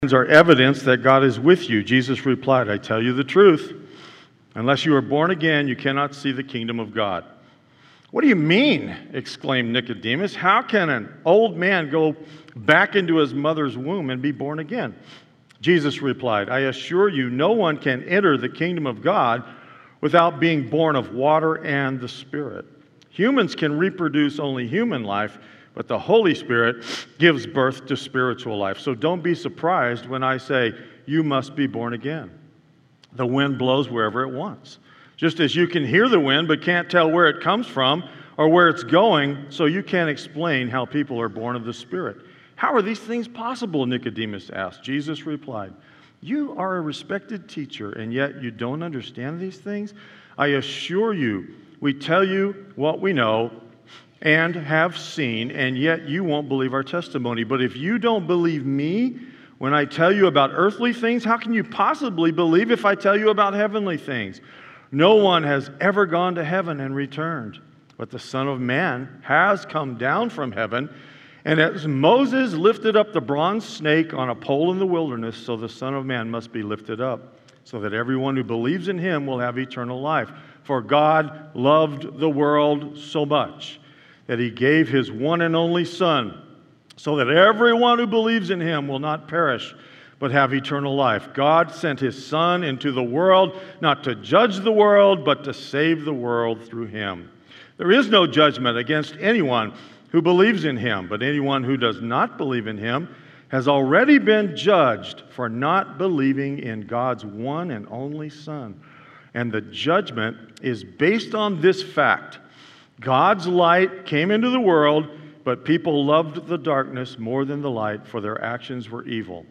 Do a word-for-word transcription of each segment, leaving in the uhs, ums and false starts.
Are evidence that God is with you. Jesus replied, I tell you the truth. Unless you are born again, you cannot see the kingdom of God. What do you mean? Exclaimed Nicodemus. How can an old man go back into his mother's womb and be born again? Jesus replied, I assure you, no one can enter the kingdom of God without being born of water and the Spirit. Humans can reproduce only human life, but the Holy Spirit gives birth to spiritual life. So don't be surprised when I say, you must be born again. The wind blows wherever it wants. Just as you can hear the wind but can't tell where it comes from or where it's going, so you can't explain how people are born of the Spirit. How are these things possible? Nicodemus asked. Jesus replied, you are a respected teacher, and yet you don't understand these things? I assure you, we tell you what we know and have seen, and yet you won't believe our testimony. But if you don't believe me when I tell you about earthly things, how can you possibly believe if I tell you about heavenly things? No one has ever gone to heaven and returned, but the Son of Man has come down from heaven. And as Moses lifted up the bronze snake on a pole in the wilderness, so the Son of Man must be lifted up, so that everyone who believes in him will have eternal life. For God loved the world so much that he gave his one and only Son, so that everyone who believes in him will not perish, but have eternal life. God sent his Son into the world, not to judge the world, but to save the world through him. There is no judgment against anyone who believes in him, but anyone who does not believe in him has already been judged for not believing in God's one and only Son. And the judgment is based on this fact. God's light came into the world, but people loved the darkness more than the light, for their actions were evil.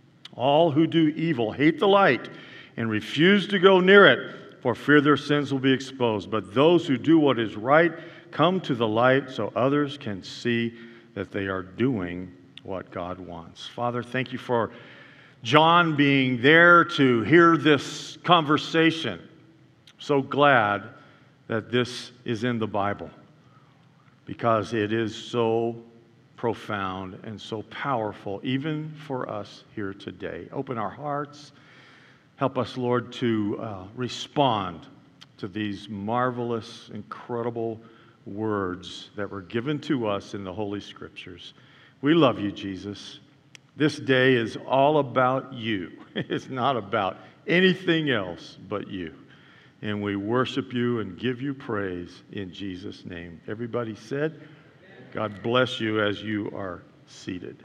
All who do evil hate the light and refuse to go near it, for fear their sins will be exposed. But those who do what is right come to the light so others can see that they are doing what God wants. Father, thank you for John being there to hear this conversation. So glad that this is in the Bible, because it is so profound and so powerful, even for us here today. Open our hearts. Help us, Lord, to uh, respond to these marvelous, incredible words that were given to us in the Holy Scriptures. We love you, Jesus. This day is all about you. It's not about anything else but you. And we worship you and give you praise in Jesus' name. Everybody said, God bless you as you are seated.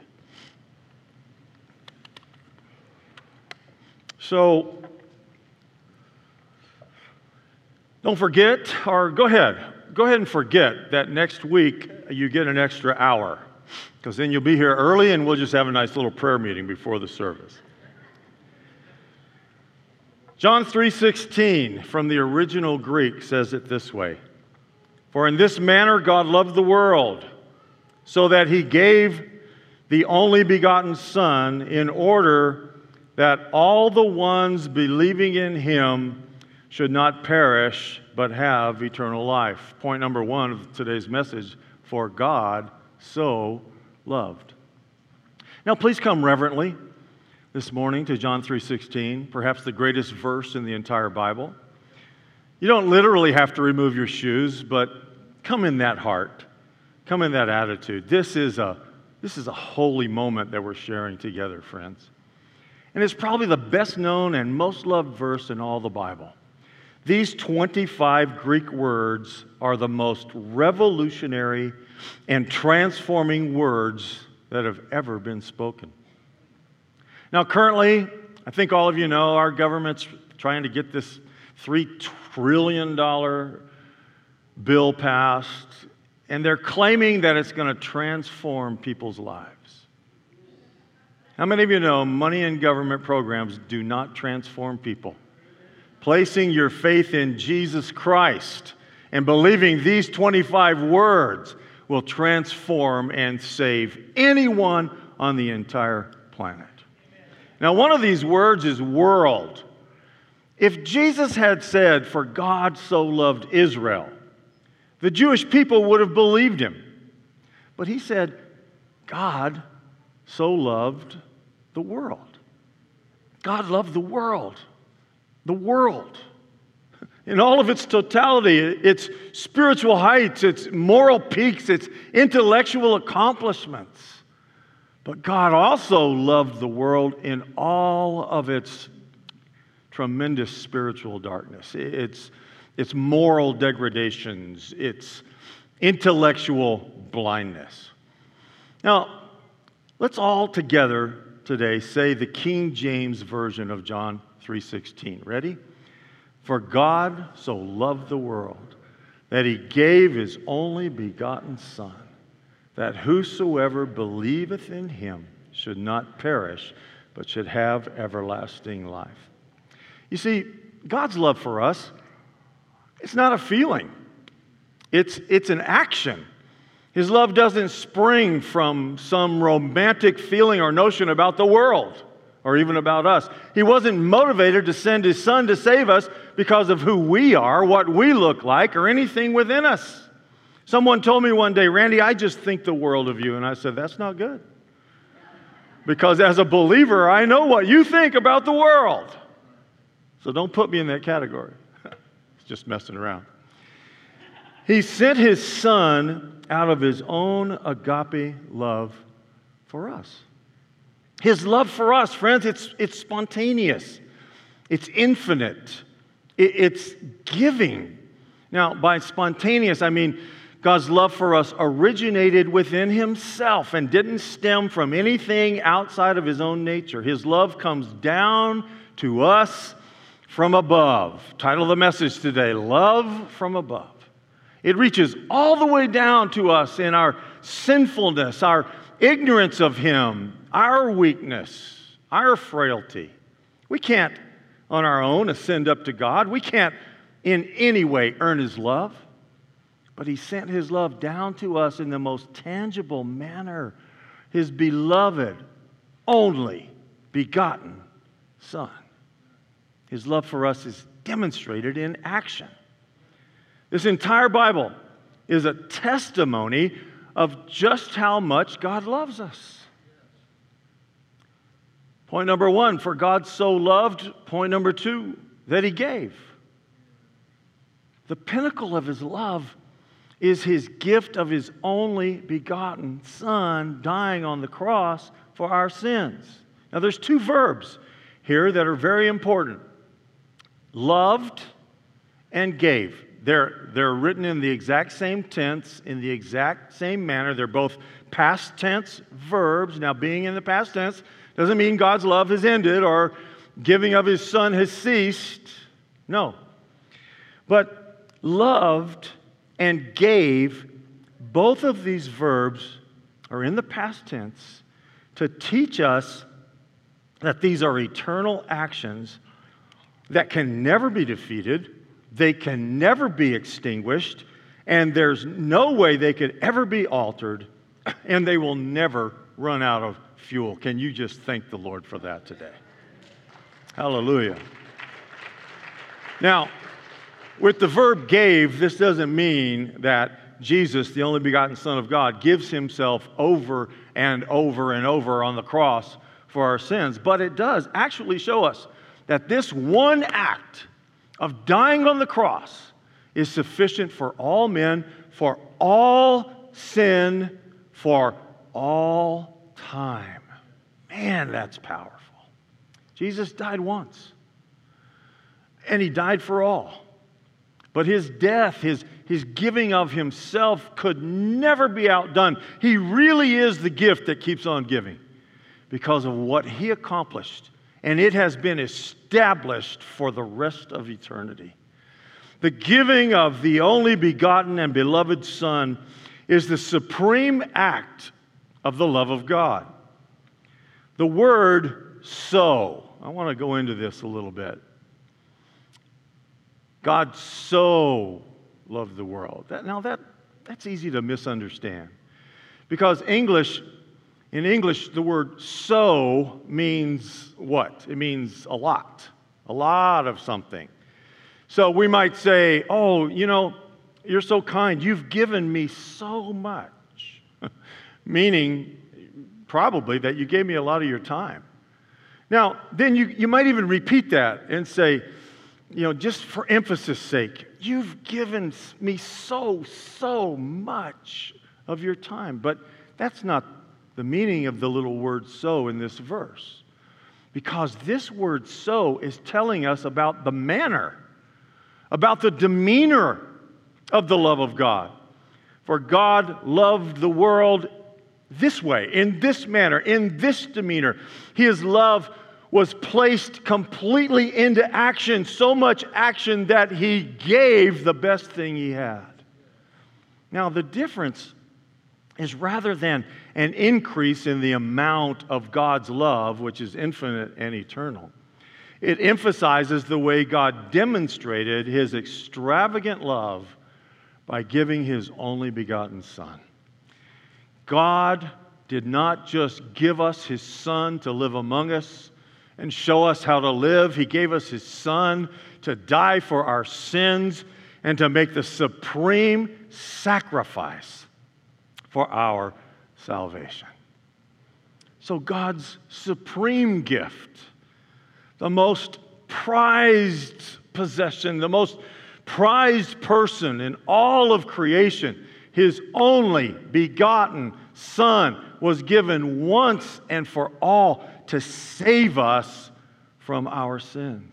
So, don't forget, or go ahead, go ahead and forget that next week you get an extra hour, because then you'll be here early and we'll just have a nice little prayer meeting before the service. John three sixteen from the original Greek says it this way, for in this manner God loved the world, so that he gave the only begotten Son, in order that all the ones believing in him should not perish, but have eternal life. Point number one of today's message, for God so loved. Now please come reverently this morning to John three sixteen, perhaps the greatest verse in the entire Bible. You don't literally have to remove your shoes, but come in that heart. Come in that attitude. This is a, this is a holy moment that we're sharing together, friends. And it's probably the best known and most loved verse in all the Bible. These twenty-five Greek words are the most revolutionary and transforming words that have ever been spoken. Now, currently, I think all of you know, our government's trying to get this three trillion dollars bill passed, and they're claiming that it's going to transform people's lives. How many of you know money in government programs do not transform people? Placing your faith in Jesus Christ and believing these twenty-five words will transform and save anyone on the entire planet. Now, one of these words is world. If Jesus had said, for God so loved Israel, the Jewish people would have believed him. But he said, God so loved the world. God loved the world. The world. In all of its totality, its spiritual heights, its moral peaks, its intellectual accomplishments. But God also loved the world in all of its tremendous spiritual darkness, its, its moral degradations, its intellectual blindness. Now, let's all together today say the King James Version of John three sixteen. Ready? For God so loved the world that he gave his only begotten Son, that whosoever believeth in him should not perish, but should have everlasting life. You see, God's love for us, it's not a feeling. It's, it's an action. His love doesn't spring from some romantic feeling or notion about the world or even about us. He wasn't motivated to send his Son to save us because of who we are, what we look like, or anything within us. Someone told me one day, Randy, I just think the world of you. And I said, that's not good. Because as a believer, I know what you think about the world. So don't put me in that category. It's just messing around. He sent his Son out of his own agape love for us. His love for us, friends, it's, it's spontaneous. It's infinite. It, it's giving. Now, by spontaneous, I mean God's love for us originated within himself and didn't stem from anything outside of his own nature. His love comes down to us from above. Title of the message today, Love from Above. It reaches all the way down to us in our sinfulness, our ignorance of him, our weakness, our frailty. We can't on our own ascend up to God. We can't in any way earn his love. But he sent his love down to us in the most tangible manner. His beloved, only begotten Son. His love for us is demonstrated in action. This entire Bible is a testimony of just how much God loves us. Point number one, for God so loved. Point number two, that he gave. The pinnacle of his love is his gift of his only begotten Son dying on the cross for our sins. Now there's two verbs here that are very important. Loved and gave. They're, they're written in the exact same tense, in the exact same manner. They're both past tense verbs. Now, being in the past tense doesn't mean God's love has ended or giving of his Son has ceased. No. But loved and gave, both of these verbs are in the past tense to teach us that these are eternal actions that can never be defeated. They can never be extinguished, and there's no way they could ever be altered, and they will never run out of fuel. Can you just thank the Lord for that today? Hallelujah. Now, with the verb gave, this doesn't mean that Jesus, the only begotten Son of God, gives himself over and over and over on the cross for our sins, but it does actually show us that this one act of dying on the cross is sufficient for all men, for all sin, for all time. Man, that's powerful. Jesus died once, and he died for all. But his death, his, his giving of himself could never be outdone. He really is the gift that keeps on giving because of what he accomplished. And it has been established for the rest of eternity. The giving of the only begotten and beloved Son is the supreme act of the love of God. The word so, I want to go into this a little bit. God so loved the world. That, now that, that's easy to misunderstand. Because English... In English, the word so means what? It means a lot, a lot of something. So we might say, oh, you know, you're so kind. You've given me so much. Meaning, probably, that you gave me a lot of your time. Now, then you, you might even repeat that and say, you know, just for emphasis' sake, you've given me so, so much of your time. But that's not the meaning of the little word so in this verse. Because this word so is telling us about the manner, about the demeanor of the love of God. For God loved the world this way, in this manner, in this demeanor. His love was placed completely into action, so much action that He gave the best thing He had. Now, the difference is rather than an increase in the amount of God's love, which is infinite and eternal, it emphasizes the way God demonstrated His extravagant love by giving His only begotten Son. God did not just give us His Son to live among us and show us how to live. He gave us His Son to die for our sins and to make the supreme sacrifice for our salvation. So God's supreme gift, the most prized possession, the most prized person in all of creation, His only begotten Son, was given once and for all to save us from our sins.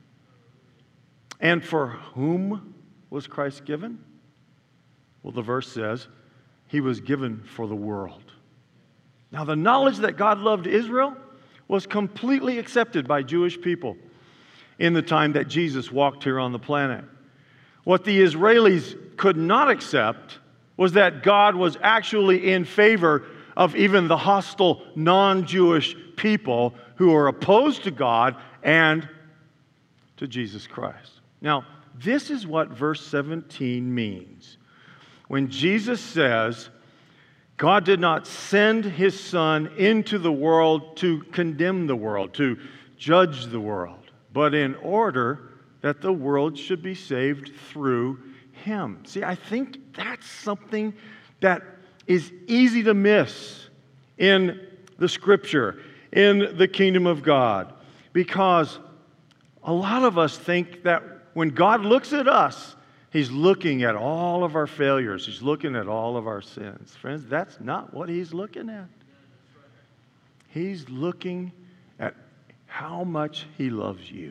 And for whom was Christ given? Well, the verse says, He was given for the world. Now, the knowledge that God loved Israel was completely accepted by Jewish people in the time that Jesus walked here on the planet. What the Israelis could not accept was that God was actually in favor of even the hostile non-Jewish people who are opposed to God and to Jesus Christ. Now, this is what verse seventeen means. When Jesus says, God did not send His Son into the world to condemn the world, to judge the world, but in order that the world should be saved through Him. See, I think that's something that is easy to miss in the Scripture, in the kingdom of God, because a lot of us think that when God looks at us, He's looking at all of our failures. He's looking at all of our sins. Friends, that's not what He's looking at. He's looking at how much He loves you.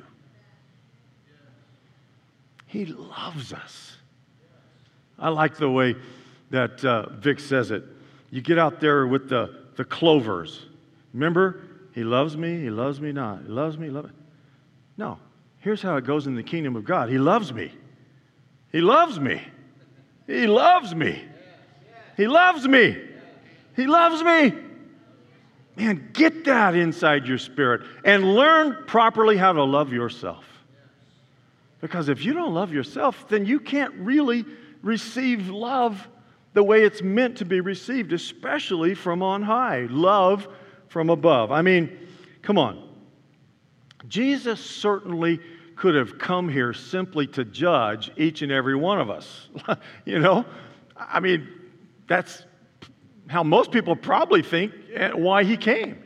He loves us. I like the way that uh, Vic says it. You get out there with the, the clovers. Remember, He loves me, He loves me not. He loves me, love me. No, here's how it goes in the kingdom of God. He loves me. He loves me. He loves me. He loves me. He loves me. Man, get that inside your spirit and learn properly how to love yourself. Because if you don't love yourself, then you can't really receive love the way it's meant to be received, especially from on high. Love from above. I mean, come on. Jesus certainly could have come here simply to judge each and every one of us. You know? I mean, that's how most people probably think why He came.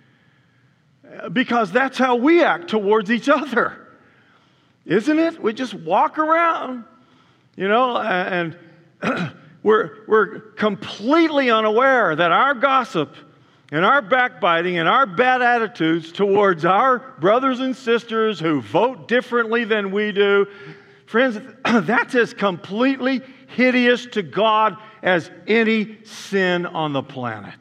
Because that's how we act towards each other. Isn't it? We just walk around, you know, and we're, we're completely unaware that our gossip and our backbiting and our bad attitudes towards our brothers and sisters who vote differently than we do, friends, that's as completely hideous to God as any sin on the planet.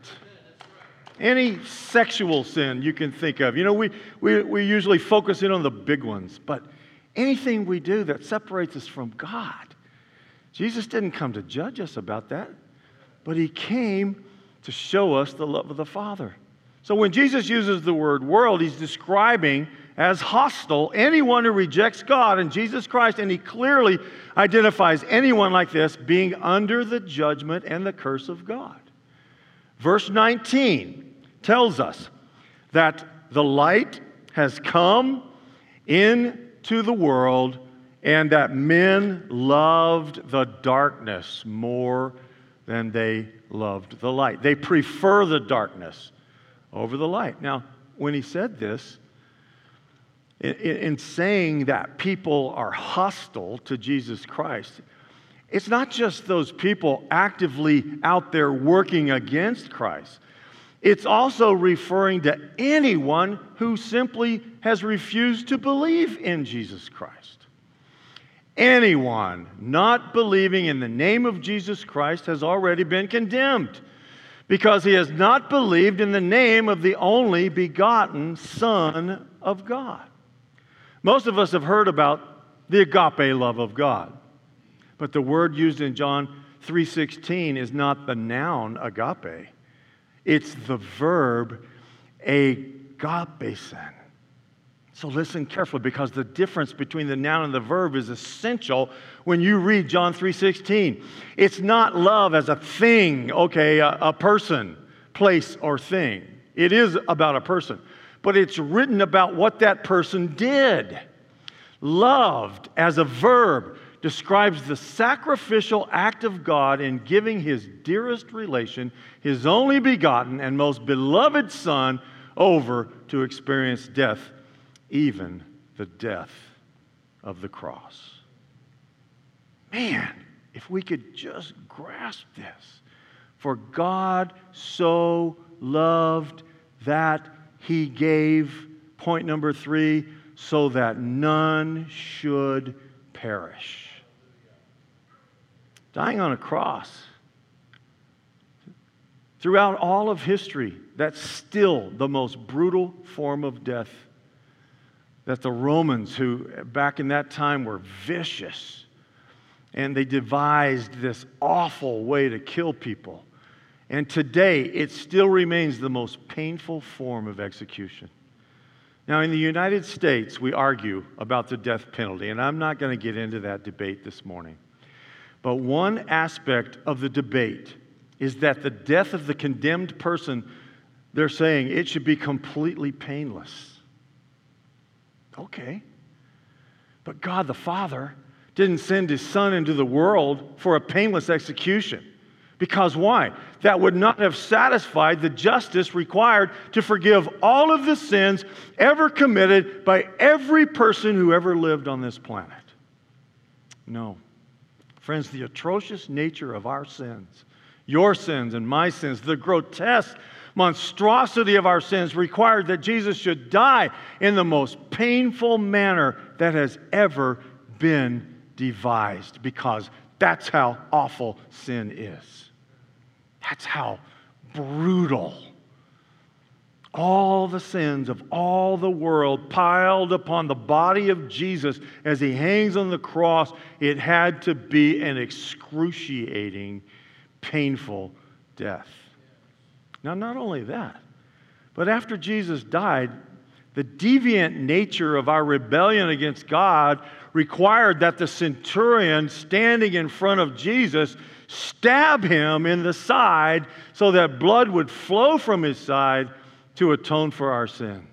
Any sexual sin you can think of. You know, we, we, we usually focus in on the big ones, but anything we do that separates us from God, Jesus didn't come to judge us about that, but He came to show us the love of the Father. So when Jesus uses the word world, He's describing as hostile anyone who rejects God and Jesus Christ, and He clearly identifies anyone like this being under the judgment and the curse of God. Verse nineteen tells us that the light has come into the world and that men loved the darkness more than they loved the light. They prefer the darkness over the light. Now, when He said this, in, in saying that people are hostile to Jesus Christ, it's not just those people actively out there working against Christ. It's also referring to anyone who simply has refused to believe in Jesus Christ. Anyone not believing in the name of Jesus Christ has already been condemned because he has not believed in the name of the only begotten Son of God. Most of us have heard about the agape love of God. But the word used in John three sixteen is not the noun agape. It's the verb agapesin. So listen carefully, because the difference between the noun and the verb is essential when you read John three sixteen. It's not love as a thing, okay, a, a person, place, or thing. It is about a person. But it's written about what that person did. Loved as a verb describes the sacrificial act of God in giving his dearest relation, his only begotten and most beloved Son, over to experience death, even the death of the cross. Man, if we could just grasp this. For God so loved that he gave, point number three, so that none should perish. Dying on a cross. Throughout all of history, that's still the most brutal form of death. That the Romans, who back in that time were vicious, and they devised this awful way to kill people. And today, it still remains the most painful form of execution. Now, in the United States, we argue about the death penalty, and I'm not going to get into that debate this morning. But one aspect of the debate is that the death of the condemned person, they're saying it should be completely painless. Okay. But God the Father didn't send his Son into the world for a painless execution. Because why? That would not have satisfied the justice required to forgive all of the sins ever committed by every person who ever lived on this planet. No. Friends, the atrocious nature of our sins, your sins and my sins, the grotesque monstrosity of our sins required that Jesus should die in the most painful manner that has ever been devised, because that's how awful sin is. That's how brutal. All the sins of all the world piled upon the body of Jesus as he hangs on the cross, it had to be an excruciating, painful death. Now, not only that, but after Jesus died, the deviant nature of our rebellion against God required that the centurion standing in front of Jesus stab him in the side so that blood would flow from his side to atone for our sins.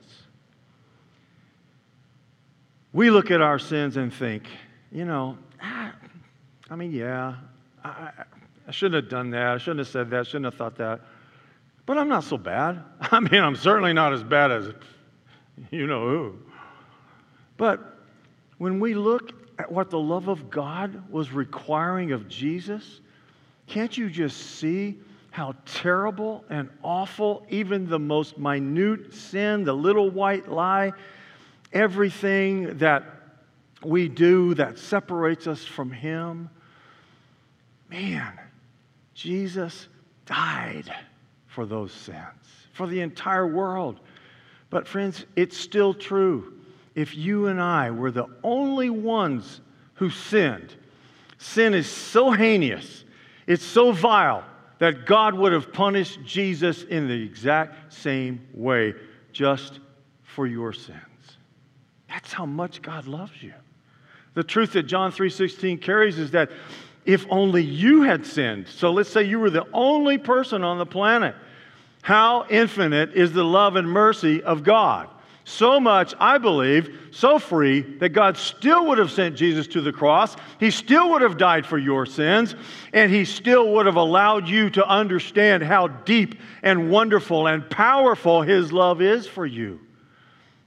We look at our sins and think, you know, ah, I mean, yeah, I, I shouldn't have done that. I shouldn't have said that. I shouldn't have thought that. But I'm not so bad. I mean, I'm certainly not as bad as you know who. But when we look at what the love of God was requiring of Jesus, can't you just see how terrible and awful even the most minute sin, the little white lie, everything that we do that separates us from Him? Man, Jesus died for those sins, for the entire world. But friends, it's still true. If you and I were the only ones who sinned, sin is so heinous, it's so vile, that God would have punished Jesus in the exact same way, just for your sins. That's how much God loves you. The truth that John three sixteen carries is that if only you had sinned, so let's say you were the only person on the planet, how infinite is the love and mercy of God? So much, I believe, so free, that God still would have sent Jesus to the cross. He still would have died for your sins, and He still would have allowed you to understand how deep and wonderful and powerful His love is for you.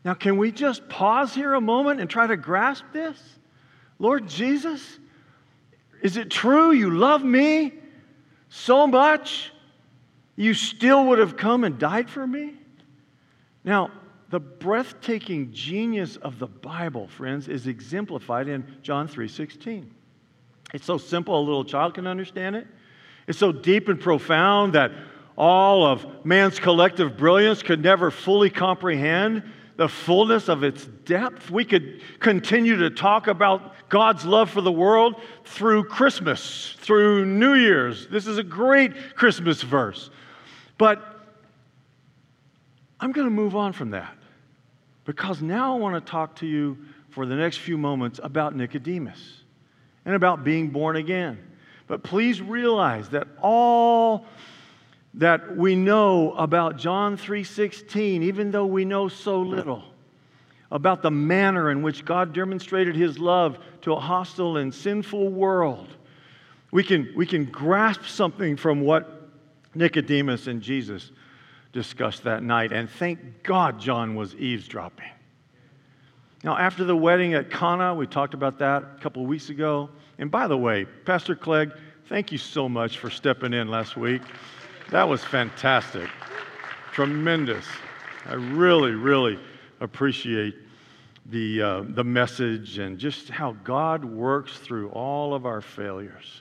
Now, can we just pause here a moment and try to grasp this? Lord Jesus, is it true you love me so much you still would have come and died for me? Now, the breathtaking genius of the Bible, friends, is exemplified in John three sixteen. It's so simple a little child can understand it. It's so deep and profound that all of man's collective brilliance could never fully comprehend the fullness of its depth. We could continue to talk about God's love for the world through Christmas, through New Year's. This is a great Christmas verse. But I'm going to move on from that because now I want to talk to you for the next few moments about Nicodemus and about being born again. But please realize that all that we know about John three sixteen, even though we know so little about the manner in which God demonstrated His love to a hostile and sinful world, we can, we can grasp something from what Nicodemus and Jesus discussed that night. And thank God John was eavesdropping. Now, after the wedding at Cana, we talked about that a couple of weeks ago. And by the way, Pastor Clegg, thank you so much for stepping in last week. That was fantastic. Tremendous. I really, really appreciate the, uh, the message and just how God works through all of our failures.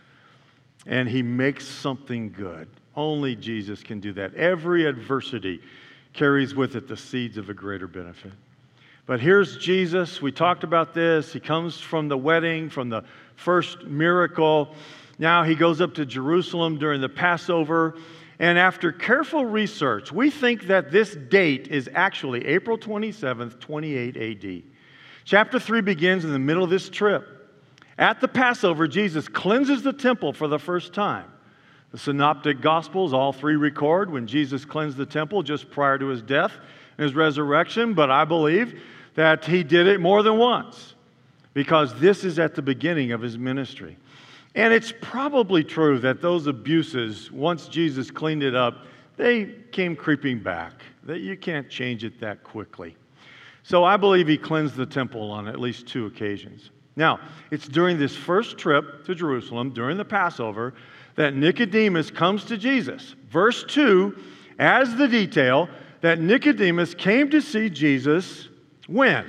And He makes something good. Only Jesus can do that. Every adversity carries with it the seeds of a greater benefit. But here's Jesus. We talked about this. He comes from the wedding, from the first miracle. Now He goes up to Jerusalem during the Passover. And after careful research, we think that this date is actually April twenty-seventh, twenty-eight A D. Chapter three begins in the middle of this trip. At the Passover, Jesus cleanses the temple for the first time. The Synoptic Gospels, all three record when Jesus cleansed the temple just prior to His death and His resurrection. But I believe that He did it more than once because this is at the beginning of His ministry. And it's probably true that those abuses, once Jesus cleaned it up, they came creeping back, that you can't change it that quickly. So I believe He cleansed the temple on at least two occasions. Now, it's during this first trip to Jerusalem, during the Passover, that Nicodemus comes to Jesus. Verse two adds the detail that Nicodemus came to see Jesus when?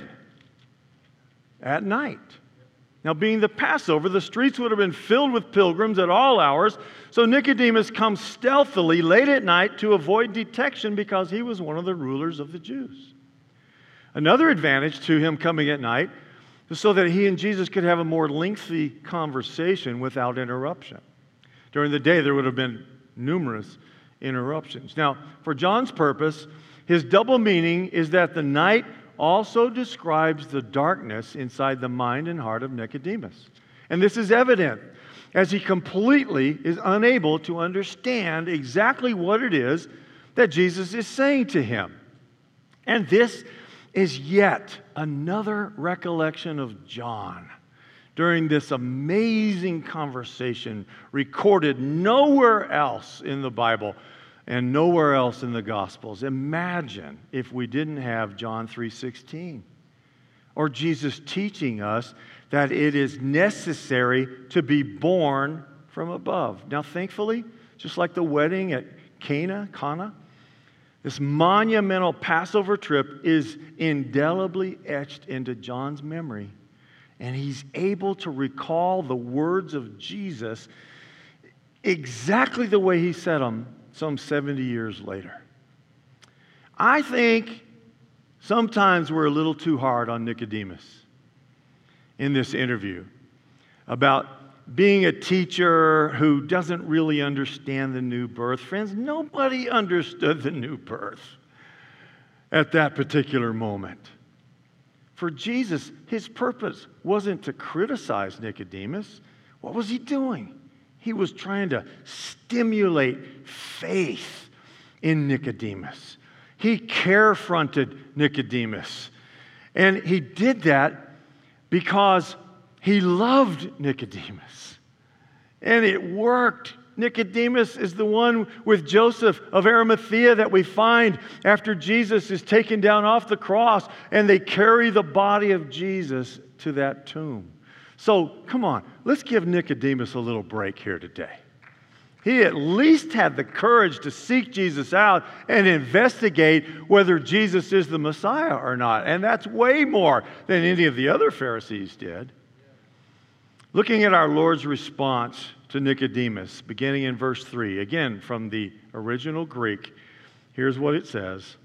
At night. Now, being the Passover, the streets would have been filled with pilgrims at all hours, so Nicodemus comes stealthily late at night to avoid detection because he was one of the rulers of the Jews. Another advantage to him coming at night is so that he and Jesus could have a more lengthy conversation without interruption. During the day, there would have been numerous interruptions. Now, for John's purpose, his double meaning is that the night also describes the darkness inside the mind and heart of Nicodemus. And this is evident as he completely is unable to understand exactly what it is that Jesus is saying to him. And this is yet another recollection of John during this amazing conversation recorded nowhere else in the Bible and nowhere else in the Gospels. Imagine if we didn't have John three sixteen or Jesus teaching us that it is necessary to be born from above. Now, thankfully, just like the wedding at Cana, Cana, this monumental Passover trip is indelibly etched into John's memory. And he's able to recall the words of Jesus exactly the way he said them some seventy years later. I think sometimes we're a little too hard on Nicodemus in this interview about being a teacher who doesn't really understand the new birth. Friends, nobody understood the new birth at that particular moment. For Jesus, His purpose wasn't to criticize Nicodemus. What was He doing? He was trying to stimulate faith in Nicodemus. He carefronted Nicodemus. And He did that because He loved Nicodemus. And it worked Nicodemus is the one with Joseph of Arimathea that we find after Jesus is taken down off the cross and they carry the body of Jesus to that tomb. So, come on, let's give Nicodemus a little break here today. He at least had the courage to seek Jesus out and investigate whether Jesus is the Messiah or not. And that's way more than any of the other Pharisees did. Looking at our Lord's response to Nicodemus, beginning in verse three, again from the original Greek, here's what it says.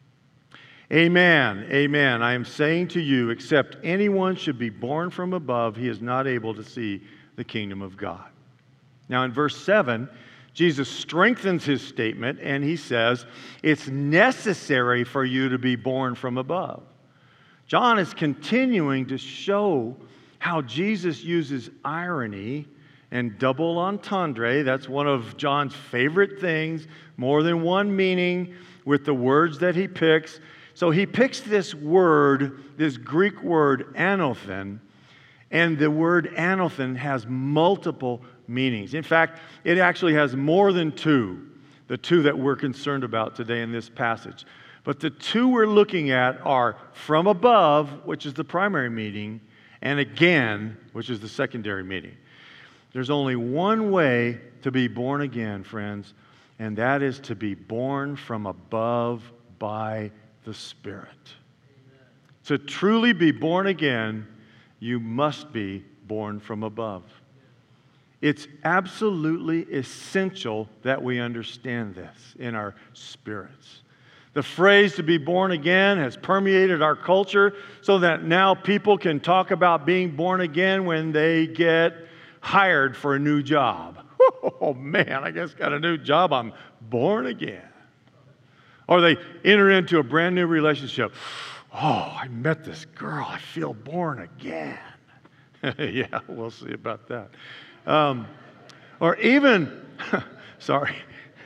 Amen, amen, I am saying to you, except anyone should be born from above, he is not able to see the kingdom of God. Now in verse seven, Jesus strengthens his statement and he says, it's necessary for you to be born from above. John is continuing to show how Jesus uses irony and double entendre. That's one of John's favorite things, more than one meaning with the words that he picks. So he picks this word, this Greek word, anothen, and the word anothen has multiple meanings. In fact, it actually has more than two, the two that we're concerned about today in this passage. But the two we're looking at are from above, which is the primary meaning, and again, which is the secondary meaning. There's only one way to be born again, friends, and that is to be born from above by the Spirit. Amen. To truly be born again, you must be born from above. It's absolutely essential that we understand this in our spirits. The phrase to be born again has permeated our culture so that now people can talk about being born again when they get hired for a new job. Oh man, I just got a new job. I'm born again. Or they enter into a brand new relationship. Oh, I met this girl. I feel born again. Yeah, we'll see about that. Um, or even, sorry,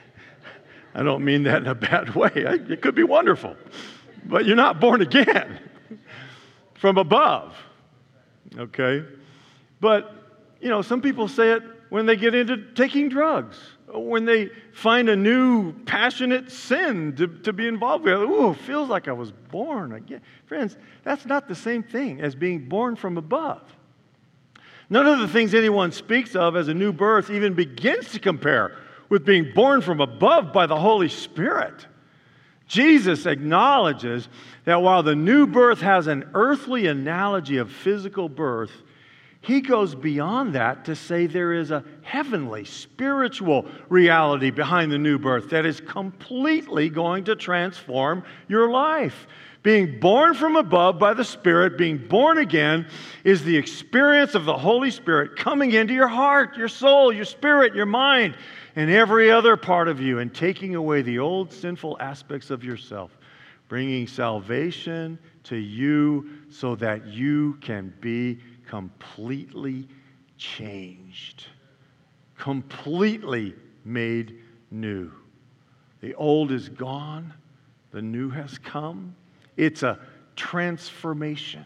I don't mean that in a bad way. It could be wonderful. But you're not born again from above. Okay? But, you know, some people say it when they get into taking drugs, when they find a new passionate sin to, to be involved with. Ooh, feels like I was born again. Friends, that's not the same thing as being born from above. None of the things anyone speaks of as a new birth even begins to compare with being born from above by the Holy Spirit. Jesus acknowledges that while the new birth has an earthly analogy of physical birth, he goes beyond that to say there is a heavenly, spiritual reality behind the new birth that is completely going to transform your life. Being born from above by the Spirit, being born again, is the experience of the Holy Spirit coming into your heart, your soul, your spirit, your mind, and every other part of you, and taking away the old sinful aspects of yourself, bringing salvation to you so that you can be completely changed, completely made new. The old is gone, the new has come. It's a transformation.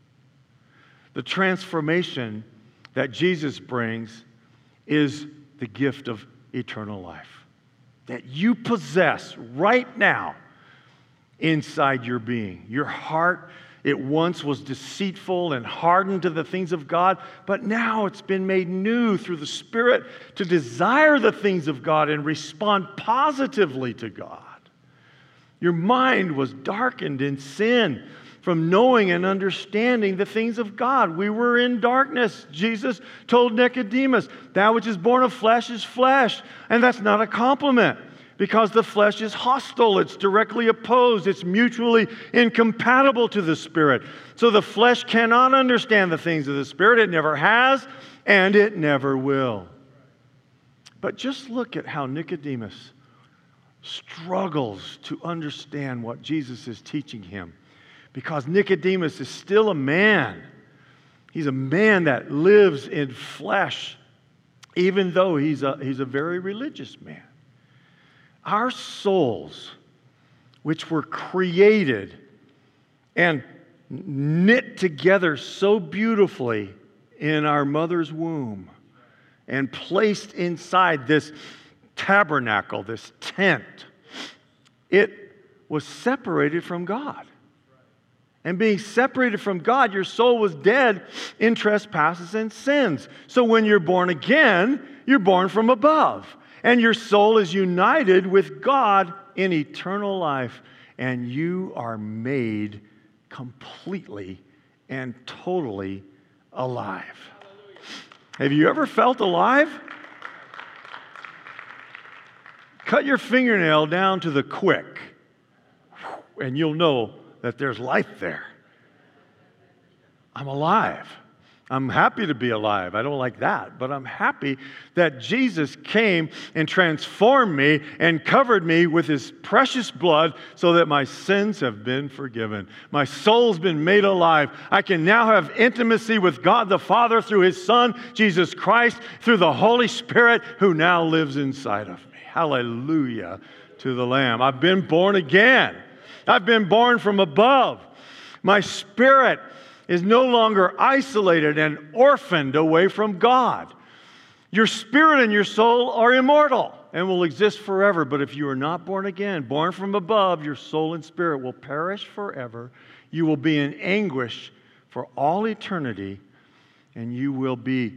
The transformation that Jesus brings is the gift of eternal life that you possess right now inside your being. Your heart, it once was deceitful and hardened to the things of God, but now it's been made new through the Spirit to desire the things of God and respond positively to God. Your mind was darkened in sin from knowing and understanding the things of God. We were in darkness. Jesus told Nicodemus, that which is born of flesh is flesh. And that's not a compliment because the flesh is hostile. It's directly opposed. It's mutually incompatible to the Spirit. So the flesh cannot understand the things of the Spirit. It never has, and it never will. But just look at how Nicodemus struggles to understand what Jesus is teaching him. Because Nicodemus is still a man. He's a man that lives in flesh, even though he's a, he's a very religious man. Our souls, which were created and knit together so beautifully in our mother's womb, and placed inside this tabernacle, this tent. It was separated from God. And being separated from God, your soul was dead in trespasses and sins. So when you're born again, you're born from above. And your soul is united with God in eternal life. And you are made completely and totally alive. Have you ever felt alive? Cut your fingernail down to the quick, and you'll know that there's life there. I'm alive. I'm happy to be alive. I don't like that, but I'm happy that Jesus came and transformed me and covered me with His precious blood so that my sins have been forgiven. My soul's been made alive. I can now have intimacy with God the Father through His Son, Jesus Christ, through the Holy Spirit who now lives inside of me. Hallelujah to the Lamb. I've been born again. I've been born from above. My spirit is no longer isolated and orphaned away from God. Your spirit and your soul are immortal and will exist forever. But if you are not born again, born from above, your soul and spirit will perish forever. You will be in anguish for all eternity, and you will be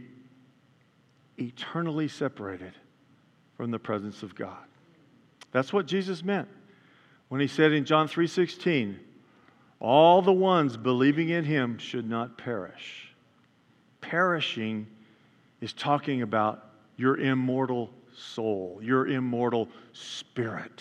eternally separated from the presence of God. That's what Jesus meant when He said in John three sixteen, all the ones believing in Him should not perish. Perishing is talking about your immortal soul, your immortal spirit.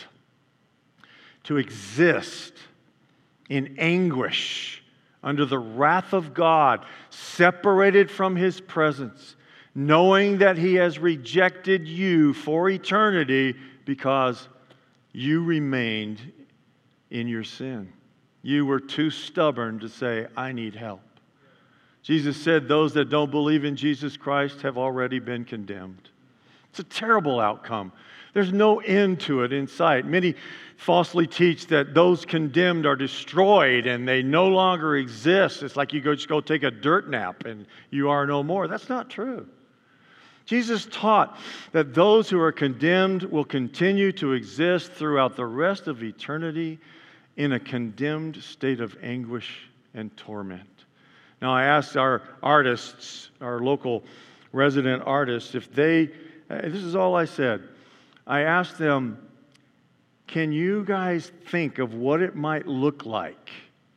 To exist in anguish under the wrath of God, separated from His presence, knowing that He has rejected you for eternity because you remained in your sin. You were too stubborn to say, I need help. Jesus said those that don't believe in Jesus Christ have already been condemned. It's a terrible outcome. There's no end to it in sight. Many falsely teach that those condemned are destroyed and they no longer exist. It's like you go just go take a dirt nap and you are no more. That's not true. Jesus taught that those who are condemned will continue to exist throughout the rest of eternity in a condemned state of anguish and torment. Now, I asked our artists, our local resident artists, if they, this is all I said. I asked them, can you guys think of what it might look like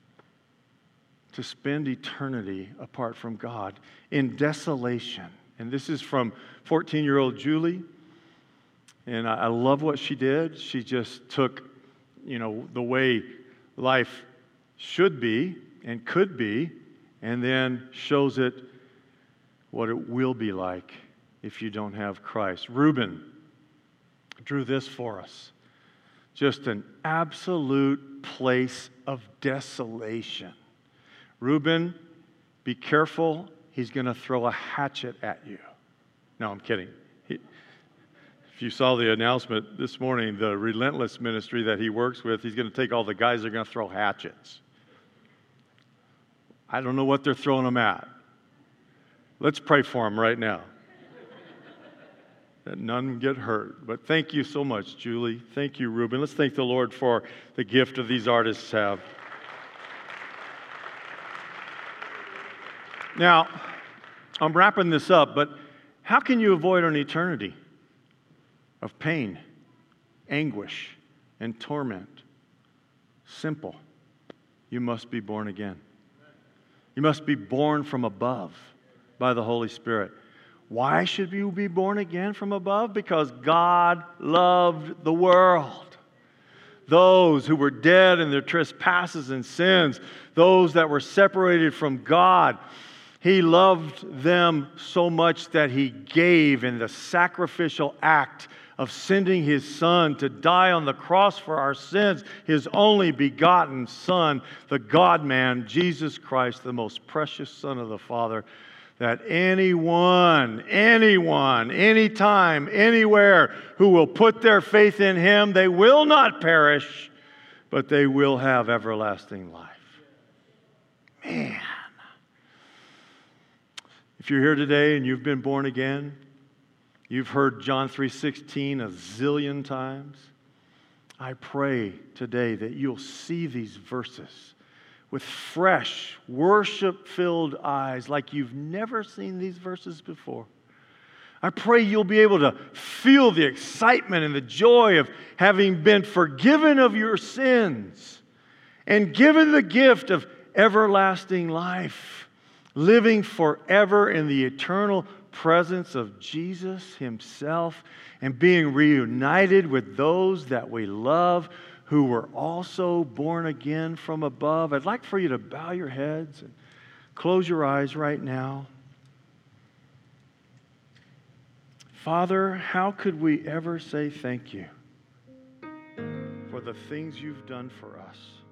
to spend eternity apart from God in desolation? And this is from fourteen-year-old Julie. And I, I love what she did. She just took, you know, the way life should be and could be, and then shows it what it will be like if you don't have Christ. Reuben drew this for us. Just an absolute place of desolation. Reuben, be careful. He's going to throw a hatchet at you. No, I'm kidding. He, if you saw the announcement this morning, the Relentless ministry that he works with, he's going to take all the guys that are going to throw hatchets. I don't know what they're throwing them at. Let's pray for them right now. That none get hurt. But thank you so much, Julie. Thank you, Reuben. Let's thank the Lord for the gift of these artists have. Now, I'm wrapping this up, but how can you avoid an eternity of pain, anguish, and torment? Simple. You must be born again. You must be born from above by the Holy Spirit. Why should you be born again from above? Because God loved the world. Those who were dead in their trespasses and sins, those that were separated from God, He loved them so much that He gave in the sacrificial act of sending His Son to die on the cross for our sins, His only begotten Son, the God-man, Jesus Christ, the most precious Son of the Father, that anyone, anyone, anytime, anywhere who will put their faith in Him, they will not perish, but they will have everlasting life. Man. If you're here today and you've been born again, You've heard John three sixteen a zillion times. I pray today that you'll see these verses with fresh, worship-filled eyes like you've never seen these verses before. I pray you'll be able to feel the excitement and the joy of having been forgiven of your sins and given the gift of everlasting life, living forever in the eternal presence of Jesus himself and being reunited with those that we love who were also born again from above. I'd like for you to bow your heads and close your eyes right now. Father, how could we ever say thank you for the things you've done for us?